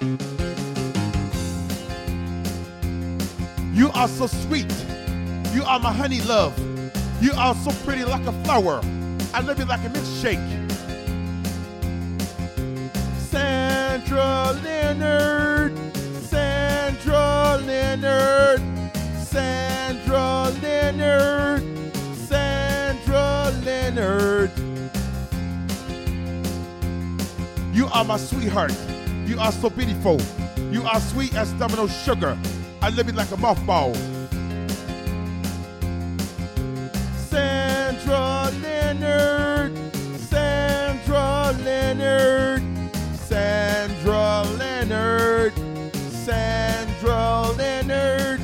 You are so sweet. You are my honey love. You are so pretty like a flower. I love you like a milkshake. Sandra Leonard. Sandra Leonard. Sandra Leonard. Sandra Leonard. You are my sweetheart. You are so beautiful. You are sweet as Domino sugar. I love you like a mothball. Sandra Leonard. Sandra Leonard. Sandra Leonard. Sandra Leonard.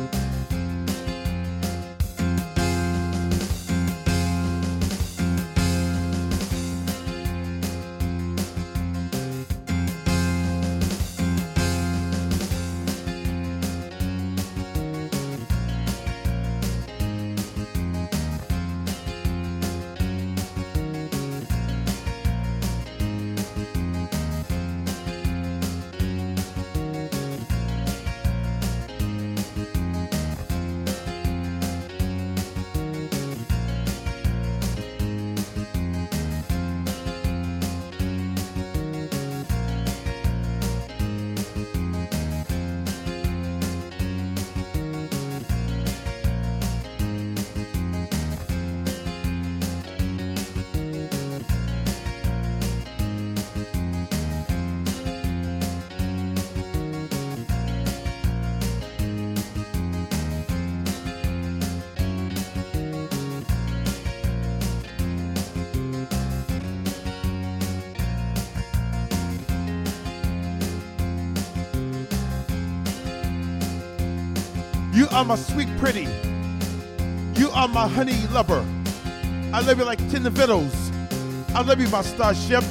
You are my sweet pretty. You are my honey lover. I love you like 10 vittles. I love you, my starship.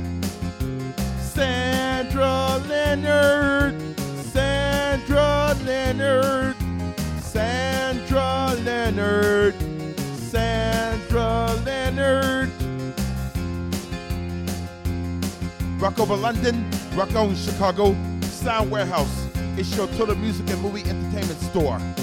Sandra Leonard. Sandra Leonard. Sandra Leonard. Sandra Leonard. Rock over London, rock on Chicago, Sound Warehouse. It's your total music and movie entertainment store.